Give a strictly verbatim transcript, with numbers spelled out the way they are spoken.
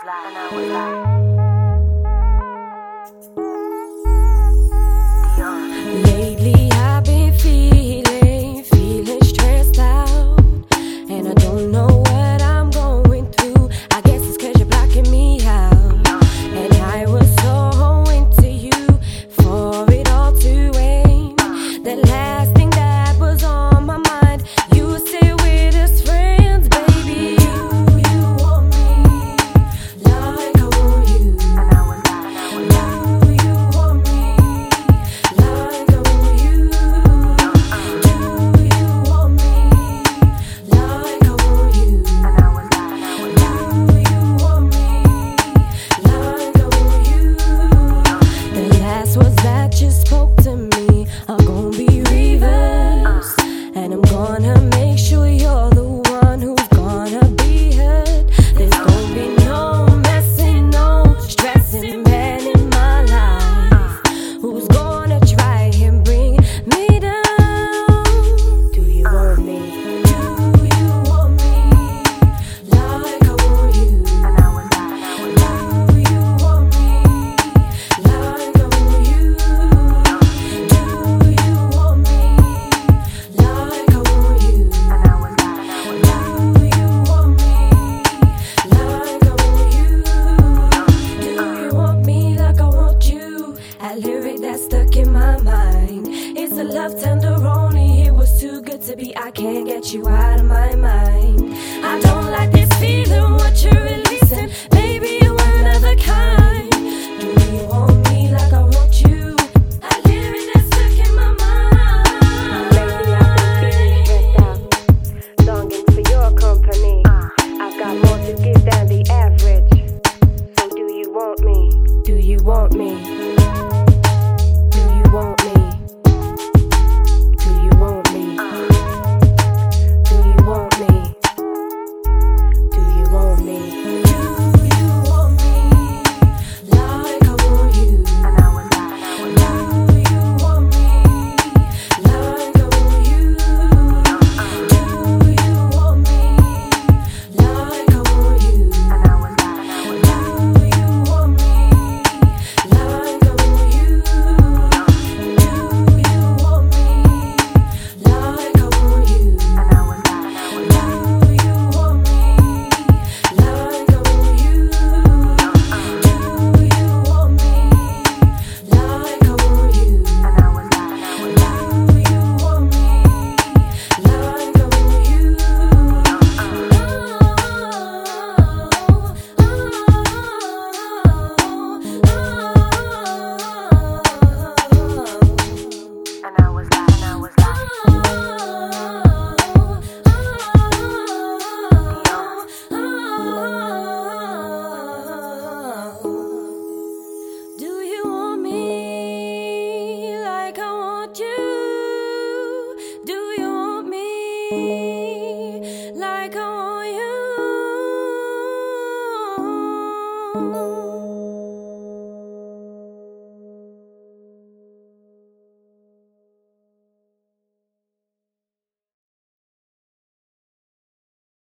like, and I was like. Lately I've been feeling, feeling stressed out, and I don't know what I'm going through. I guess it's 'cause you're blocking me out, and I was so into you for it all to end. The last thing that was on my mind, you said we're just friends, baby. You, you want me like I want you. And I was like, and I was like. You, you want me like I want you. Do you want me like I want you? And I was like, and I was like. Do you want me like I want you? The last words that you spoke to me are gonna be reversed, and I'm gonna make sure you're the one who's gonna be hurt. There's gonna be no messing, no stressing man in my life who's gonna try and bring me down. Do you want me? Do you want me like I want you? And I was like, and I was like. Do you want me like I want you? Do you want me like I want you? And I was like, and I was like. Do you want me like I want you? Do you want me like I want you? A lyric that's stuck in my mind. It's a love tenderoni. It was too good to be. I can't get you out of my mind. I don't like this feeling. What you're releasing, baby, you're one of a kind. Do you want me like I want you? A lyric that's stuck in my mind. Lately I've been feeling stressed out, longing for your company. I've got more to give than the average. So do you want me? Do you want me? Do you want me? Do you want me? Do you want me? Do you want me? Do you want me like I want you? And I was like, and I was like. Do you want me like I want you? Do you want me like I want you? And I was like, and I was like. Do you want me like I want you? Do you want me like I want you? And I was like, and I was like. Do you want me like I want you? Do you want me like I want you? And I was like, and I was like. Do you want me like I want you? And I was like, and I was like. Do you want me like I want you? Do you want me like I want you?